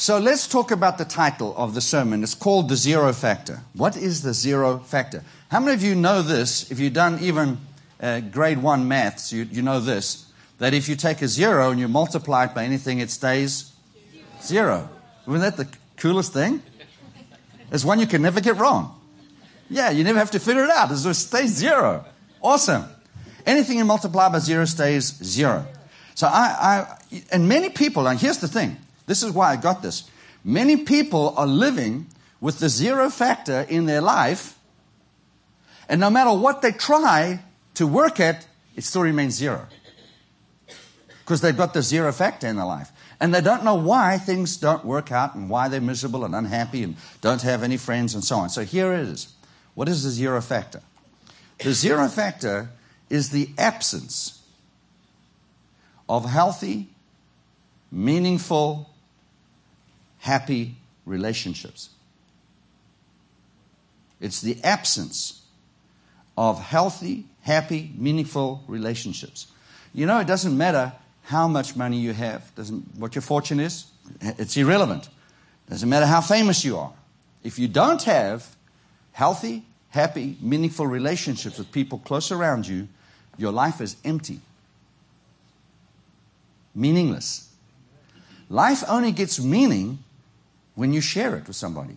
So let's talk about the title of the sermon. It's called The Zero Factor. What is the zero factor? How many of you know this? If you've done even grade 1 maths, you know this, that if you take a zero and you multiply it by anything, it stays zero. Isn't that the coolest thing? It's one you can never get wrong. Yeah, you never have to figure it out. It just stays zero. Awesome. Anything you multiply by zero stays zero. So and many people, and here's the thing. This is why I got this. Many people are living with the zero factor in their life, and no matter what they try to work at, it still remains zero. Because they've got the zero factor in their life. And they don't know why things don't work out and why they're miserable and unhappy and don't have any friends and so on. So here it is. What is the zero factor? The zero factor is the absence of healthy, meaningful, happy relationships. It's the absence of healthy, happy, meaningful relationships. You know, it doesn't matter how much money you have, what your fortune is, it's irrelevant. Doesn't matter how famous you are. If you don't have healthy, happy, meaningful relationships with people close around you, your life is empty. Meaningless. Life only gets meaning when you share it with somebody.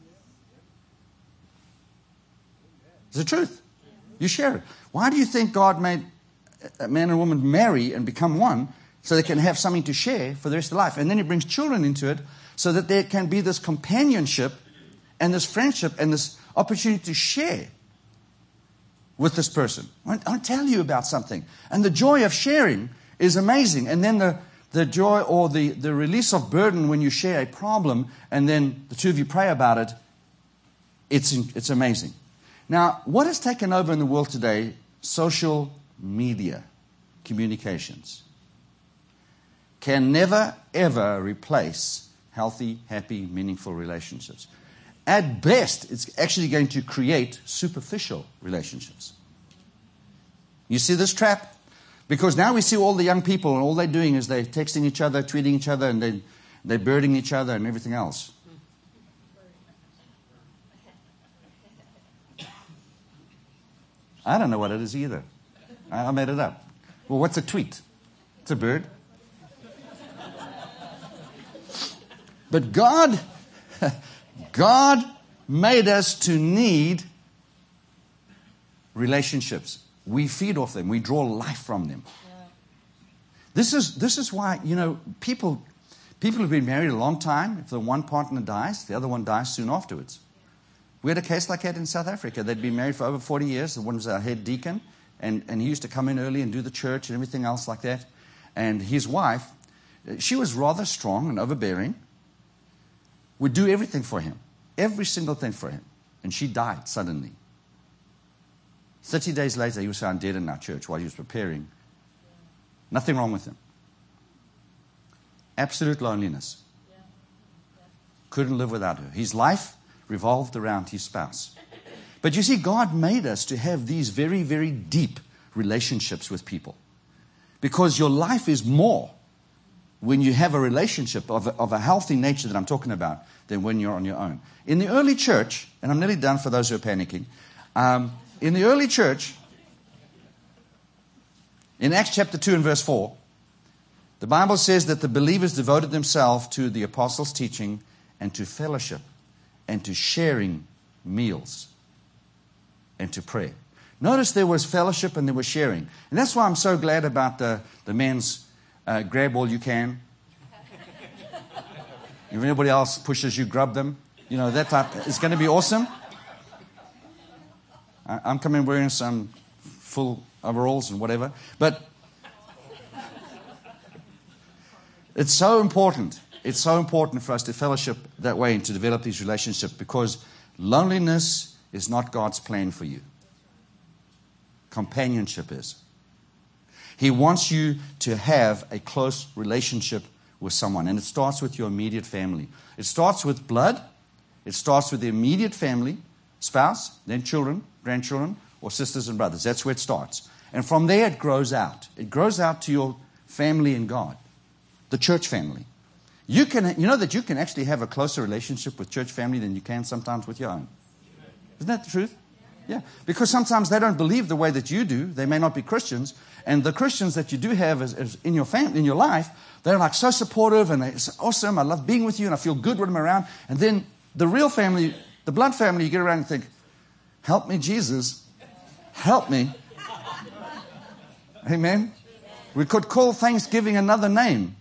It's the truth. You share it. Why do you think God made a man and woman marry and become one so they can have something to share for the rest of life? And then He brings children into it so that there can be this companionship and this friendship and this opportunity to share with this person. I'll tell you about something. And the joy of sharing is amazing. And then the joy or the release of burden when you share a problem and then the two of you pray about it, it's amazing. Now, what has taken over in the world today? Social media communications can never, ever replace healthy, happy, meaningful relationships. At best, it's actually going to create superficial relationships. You see this trap? Because now we see all the young people and all they're doing is they're texting each other, tweeting each other, and they're birding each other and everything else. I don't know what it is either. I made it up. Well, what's a tweet? It's a bird. But God made us to need relationships. We feed off them. We draw life from them. Yeah. This is why, you know, people have been married a long time. If the one partner dies, the other one dies soon afterwards. We had a case like that in South Africa. They'd been married for over 40 years. The one was our head deacon, and he used to come in early and do the church and everything else like that. And his wife, she was rather strong and overbearing, would do everything for him, every single thing for him. And she died suddenly. 30 days later, he was found dead in our church while he was preparing. Nothing wrong with him. Absolute loneliness. Couldn't live without her. His life revolved around his spouse. But you see, God made us to have these very, very deep relationships with people. Because your life is more when you have a relationship of a healthy nature that I'm talking about than when you're on your own. In the early church, and I'm nearly done for those who are panicking, in the early church, in Acts chapter 2 and verse 4, the Bible says that the believers devoted themselves to the apostles' teaching and to fellowship and to sharing meals and to prayer. Notice there was fellowship and there was sharing. And that's why I'm so glad about the men's grab all you can. If anybody else pushes you, grab them. You know, that type. It's going to be awesome. I'm coming wearing some full overalls and whatever. But it's so important. It's so important for us to fellowship that way and to develop these relationships, because loneliness is not God's plan for you. Companionship is. He wants you to have a close relationship with someone. And it starts with your immediate family. It starts with blood. It starts with the immediate family, spouse, then children, grandchildren, or sisters and brothers. That's where it starts. And from there it grows out. It grows out to your family in God, the church family. You know that you can actually have a closer relationship with church family than you can sometimes with your own. Isn't that the truth? Yeah. Because sometimes they don't believe the way that you do. They may not be Christians. And the Christians that you do have as in your family, in your life, they're like so supportive and they're so awesome. I love being with you and I feel good when I'm around. And then the real family, the blood family, you get around and think, help me, Jesus. Help me. Amen. We could call Thanksgiving another name.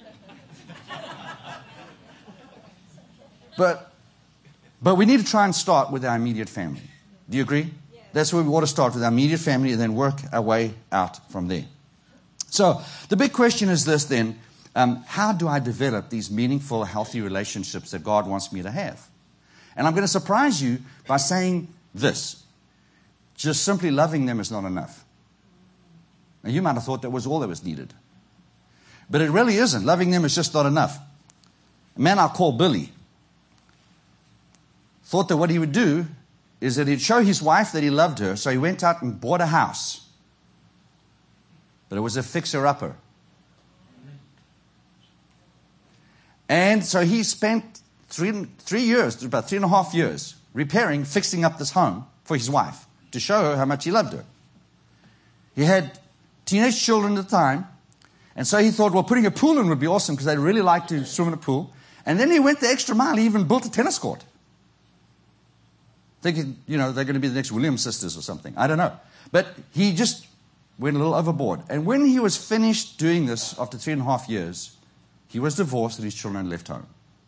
But we need to try and start with our immediate family. Do you agree? Yes. That's where we want to start, with our immediate family, and then work our way out from there. So the big question is this then, how do I develop these meaningful, healthy relationships that God wants me to have? And I'm going to surprise you by saying this. Just simply loving them is not enough. Now you might have thought that was all that was needed. But it really isn't. Loving them is just not enough. A man I'll call Billy thought that what he would do is that he'd show his wife that he loved her, so he went out and bought a house. But it was a fixer-upper. And so he spent 3 years, about 3.5 years, repairing, fixing up this home for his wife to show her how much he loved her. He had teenage children at the time, and so he thought, well, putting a pool in would be awesome because they'd really like to swim in a pool. And then he went the extra mile. He even built a tennis court. Thinking, they're going to be the next Williams sisters or something. I don't know. But he just went a little overboard. And when he was finished doing this after 3.5 years, he was divorced and his children left home.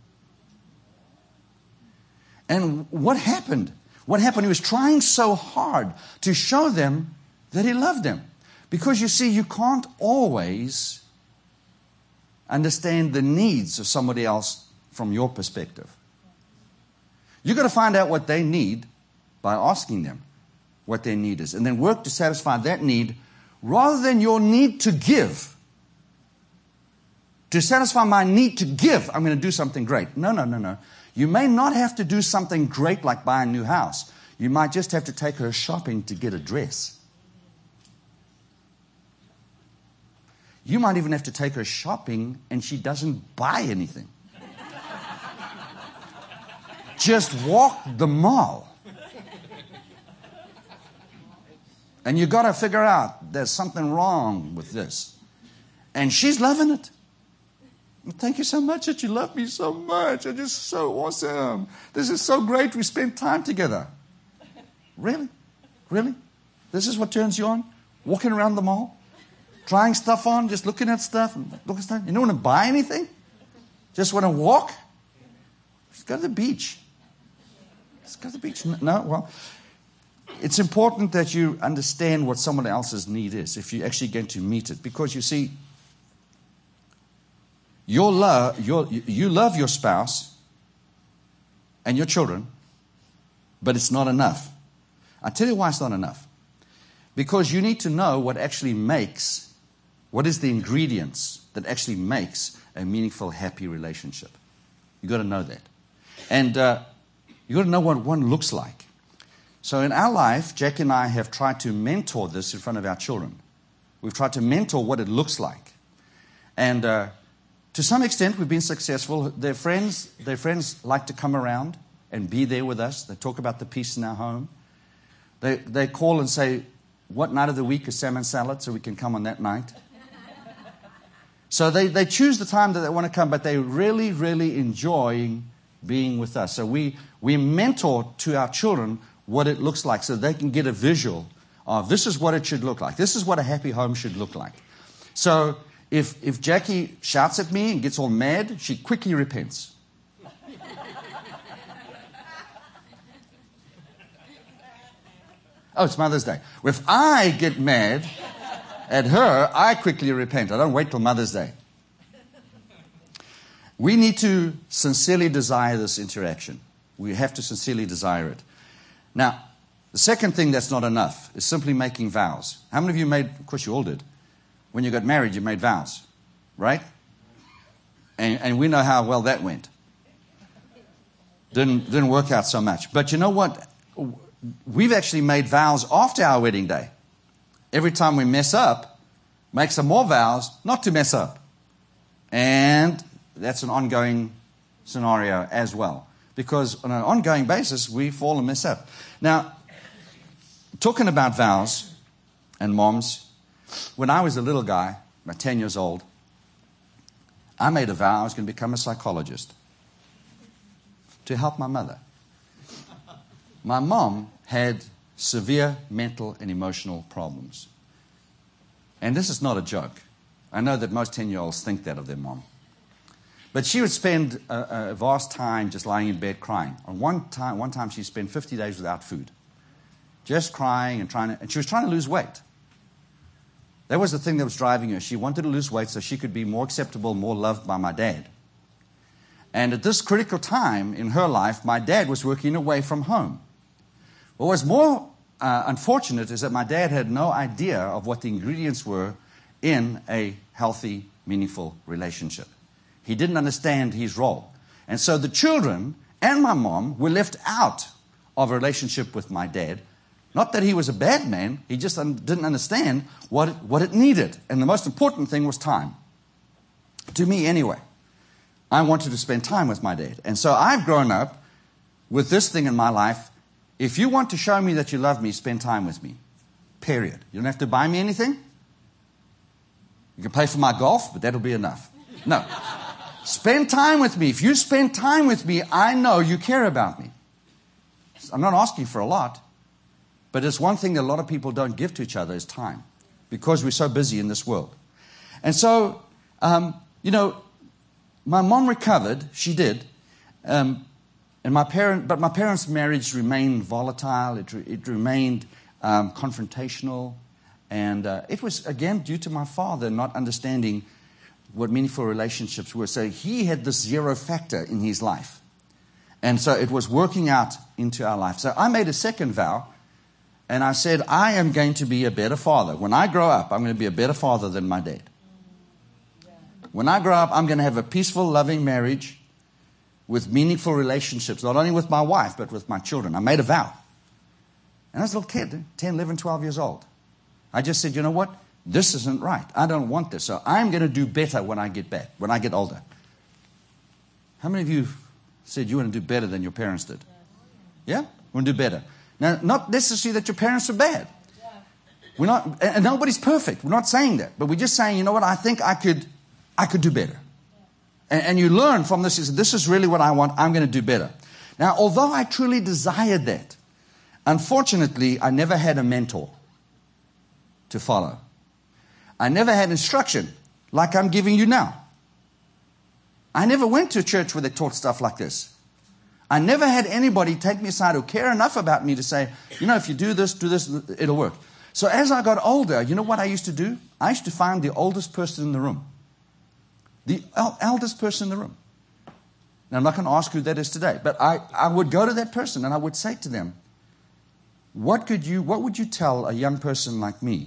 And what happened? What happened? He was trying so hard to show them that he loved them. Because you see, you can't always understand the needs of somebody else from your perspective. You've got to find out what they need by asking them what their need is. And then work to satisfy that need rather than your need to give. To satisfy my need to give, I'm going to do something great. No. You may not have to do something great like buy a new house. You might just have to take her shopping to get a dress. You might even have to take her shopping and she doesn't buy anything. Just walk the mall. And you got to figure out there's something wrong with this. And she's loving it. Thank you so much that you love me so much. You're just so awesome. This is so great. We spent time together. Really? Really? This is what turns you on? Walking around the mall? Trying stuff on? Just looking at stuff? You don't want to buy anything? Just want to walk? Just go to the beach. Just go to the beach. No? Well, it's important that you understand what someone else's need is if you're actually going to meet it. Because you see, you love your spouse and your children, but it's not enough. I'll tell you why it's not enough. Because you need to know what is the ingredients that actually makes a meaningful, happy relationship. You've got to know that. And you've got to know what one looks like. So in our life, Jack and I have tried to mentor this in front of our children. We've tried to mentor what it looks like. And to some extent, we've been successful. Their friends like to come around and be there with us. They talk about the peace in our home. They call and say, what night of the week is salmon salad, so we can come on that night. So they choose the time that they want to come, but they really, really enjoy being with us. So we mentor to our children what it looks like so they can get a visual of this is what it should look like. This is what a happy home should look like. So if Jackie shouts at me and gets all mad, she quickly repents. Oh, it's Mother's Day. If I get mad at her, I quickly repent. I don't wait till Mother's Day. We need to sincerely desire this interaction. We have to sincerely desire it. Now, the second thing that's not enough is simply making vows. How many of you made, of course you all did, when you got married, you made vows, right? And we know how well that went. Didn't work out so much. But you know what? We've actually made vows after our wedding day. Every time we mess up, make some more vows not to mess up. And that's an ongoing scenario as well. Because on an ongoing basis, we fall and mess up. Now, talking about vows and moms, when I was a little guy, about 10 years old, I made a vow I was going to become a psychologist to help my mother. My mom had severe mental and emotional problems. And this is not a joke. I know that most 10-year-olds think that of their mom. But she would spend a vast time just lying in bed crying. And one time she spent 50 days without food. Just crying and she was trying to lose weight. That was the thing that was driving her. She wanted to lose weight so she could be more acceptable, more loved by my dad. And at this critical time in her life, my dad was working away from home. What was more unfortunate is that my dad had no idea of what the ingredients were in a healthy, meaningful relationship. He didn't understand his role. And so the children and my mom were left out of a relationship with my dad. Not that he was a bad man, he just didn't understand what it needed. And the most important thing was time. To me, anyway. I wanted to spend time with my dad. And so I've grown up with this thing in my life. If you want to show me that you love me, spend time with me. Period. You don't have to buy me anything. You can pay for my golf, but that'll be enough. No. Spend time with me. If you spend time with me, I know you care about me. I'm not asking for a lot. But it's one thing that a lot of people don't give to each other is time. Because we're so busy in this world. And so, my mom recovered. She did. But my parents' marriage remained volatile. It remained confrontational. And it was, again, due to my father not understanding what meaningful relationships were. So he had this zero factor in his life. And so it was working out into our life. So I made a second vow. And I said, I am going to be a better father. When I grow up, I'm going to be a better father than my dad. When I grow up, I'm going to have a peaceful, loving marriage with meaningful relationships, not only with my wife, but with my children. I made a vow. And I was a little kid, 10, 11, 12 years old. I just said, you know what? This isn't right. I don't want this. So I'm going to do better when I get older. How many of you said you want to do better than your parents did? Yeah? Want to do better. Now, not necessarily that your parents are bad. We're not, and nobody's perfect. We're not saying that. But we're just saying, you know what? I think I could do better. And you learn from this, this is really what I want. I'm going to do better. Now, although I truly desired that, unfortunately, I never had a mentor to follow. I never had instruction like I'm giving you now. I never went to a church where they taught stuff like this. I never had anybody take me aside or care enough about me to say, if you do this, it'll work. So as I got older, you know what I used to do? I used to find the oldest person in the room. The eldest person in the room. Now, I'm not going to ask who that is today, but I would go to that person and I would say to them, what would you tell a young person like me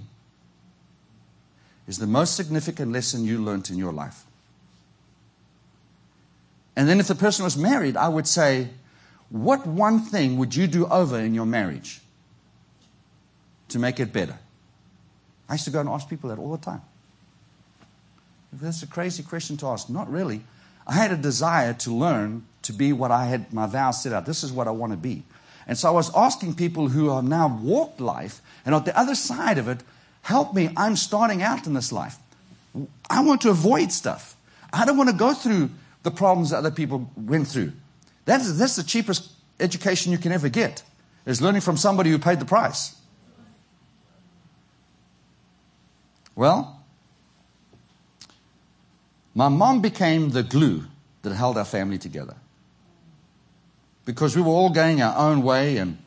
is the most significant lesson you learned in your life? And then if the person was married, I would say, what one thing would you do over in your marriage to make it better? I used to go and ask people that all the time. That's a crazy question to ask. Not really. I had a desire to learn to be what I had my vows set out. This is what I want to be. And so I was asking people who have now walked life, and on the other side of it, help me. I'm starting out in this life. I want to avoid stuff. I don't want to go through the problems that other people went through. That's the cheapest education you can ever get, is learning from somebody who paid the price. Well, my mom became the glue that held our family together. Because we were all going our own way. And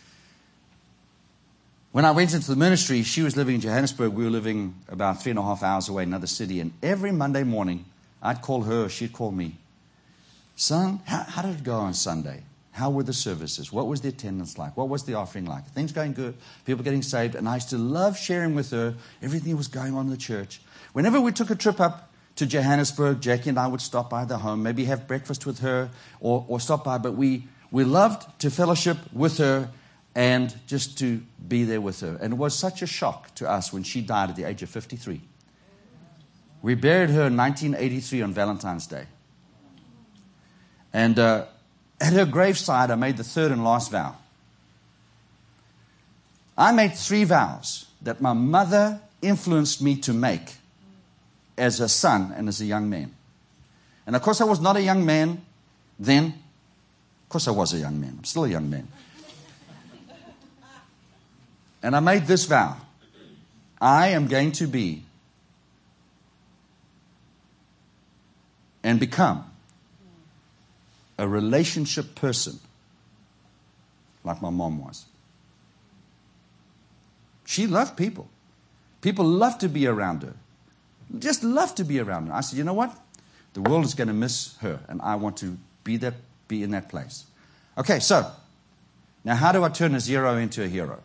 when I went into the ministry, she was living in Johannesburg. We were living about 3.5 hours away in another city. And every Monday morning, I'd call her, she'd call me. Son, how did it go on Sunday? How were the services? What was the attendance like? What was the offering like? Things going good? People getting saved? And I used to love sharing with her everything that was going on in the church. Whenever we took a trip up to Johannesburg, Jackie and I would stop by the home, maybe have breakfast with her or stop by. But we loved to fellowship with her and just to be there with her. And it was such a shock to us when she died at the age of 53. We buried her in 1983 on Valentine's Day. And at her graveside, I made the third and last vow. I made 3 vows that my mother influenced me to make as a son and as a young man. And of course, I was not a young man then. Of course, I was a young man. I'm still a young man. And I made this vow. I am going to be and become a relationship person like my mom was. She loved people. People loved to be around her. Just loved to be around her. I said, you know what? The world is going to miss her, and I want to be in that place. Okay, so now how do I turn a 0 into a hero?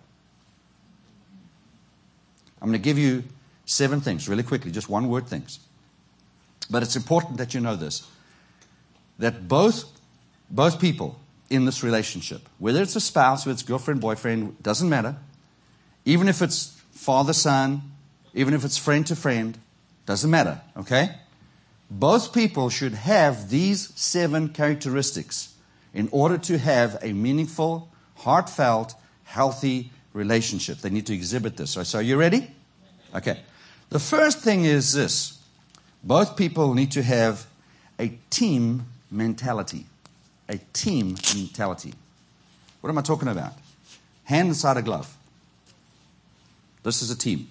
I'm going to give you 7 things really quickly, just one word things. But it's important that you know this, that both people in this relationship, whether it's a spouse, whether it's girlfriend, boyfriend, doesn't matter. Even if it's father, son, even if it's friend to friend, doesn't matter, okay? Both people should have these 7 characteristics in order to have a meaningful, heartfelt, healthy relationship. They need to exhibit this. So are you ready? Okay. The first thing is this. Both people need to have a team mentality. A team mentality. What am I talking about? Hand inside a glove. This is a team.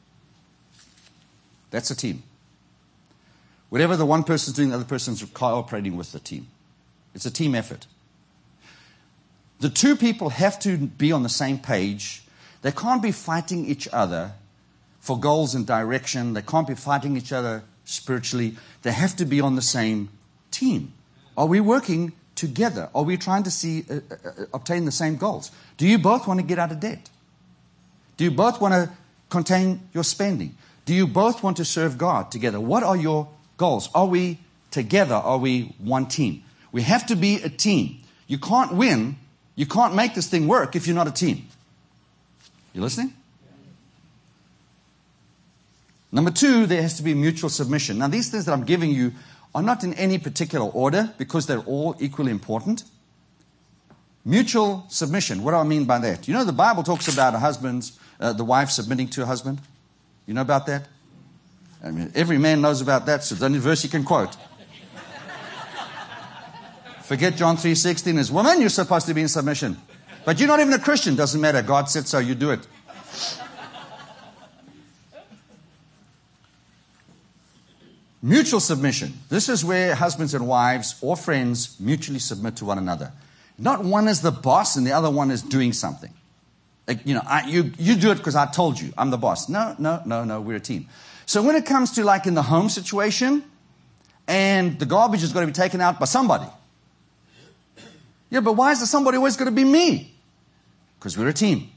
That's a team. Whatever the one person's doing, the other person's cooperating with the team. It's a team effort. The 2 people have to be on the same page. They can't be fighting each other for goals and direction. They can't be fighting each other spiritually. They have to be on the same team. Are we working together? Are we trying to obtain the same goals? Do you both want to get out of debt? Do you both want to contain your spending? Do you both want to serve God together? What are your goals? Are we together? Are we one team? We have to be a team. You can't win. You can't make this thing work if you're not a team. You listening? Number 2, there has to be mutual submission. Now, these things that I'm giving you are not in any particular order because they're all equally important. Mutual submission. What do I mean by that? You know, the Bible talks about the wife submitting to her husband. You know about that? I mean, every man knows about that, so it's the only verse you can quote. Forget John 3:16. As woman, you're supposed to be in submission. But you're not even a Christian. Doesn't matter. God said so. You do it. Mutual submission. This is where husbands and wives or friends mutually submit to one another. Not one is the boss and the other one is doing something. Like, you do it because I told you. I'm the boss. No. We're a team. So when it comes to like in the home situation and the garbage is going to be taken out by somebody. Yeah, but why is the somebody always going to be me? Because we're a team.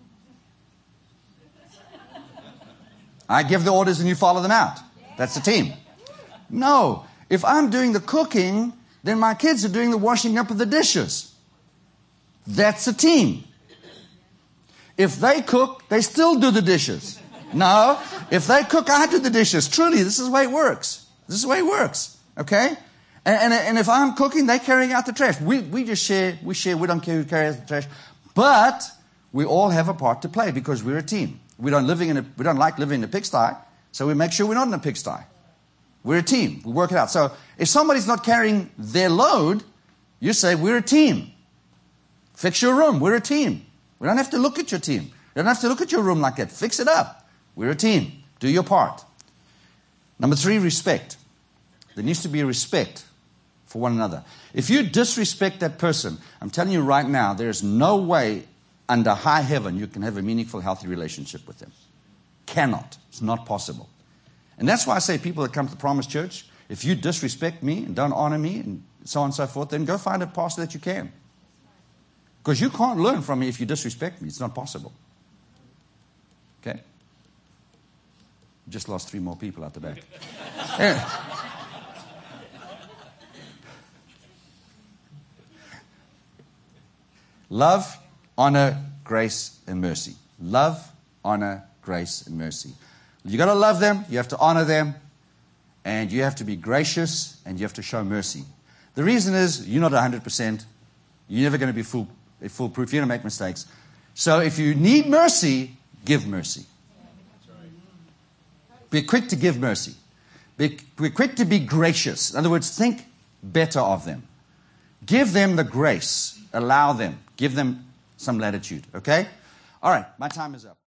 I give the orders and you follow them out. That's a team. No, if I'm doing the cooking, then my kids are doing the washing up of the dishes. That's a team. If they cook, they still do the dishes. No, if they cook, I do the dishes. Truly, this is the way it works. This is the way it works. Okay? And if I'm cooking, they're carrying out the trash. We just share. We don't care who carries the trash. But we all have a part to play because we're a team. We don't like living in a pigsty, so we make sure we're not in a pigsty. We're a team. We work it out. So if somebody's not carrying their load, you say, we're a team. Fix your room. We're a team. We don't have to look at your team. You don't have to look at your room like that. Fix it up. We're a team. Do your part. Number 3, respect. There needs to be respect for one another. If you disrespect that person, I'm telling you right now, there's no way under high heaven you can have a meaningful, healthy relationship with them. Cannot. It's not possible. And that's why I say people that come to the Promise Church, if you disrespect me and don't honor me and so on and so forth, then go find a pastor that you can. Because you can't learn from me if you disrespect me. It's not possible. Okay? Just lost 3 more people out the back. Anyway. Love, honor, grace, and mercy. Love, honor, grace, and mercy. You got to love them, you have to honor them, and you have to be gracious, and you have to show mercy. The reason is you're not 100%. You're never going to be foolproof. You're going to make mistakes. So if you need mercy, give mercy. Be quick to give mercy. Be quick to be gracious. In other words, think better of them. Give them the grace. Allow them. Give them some latitude. Okay? All right, my time is up.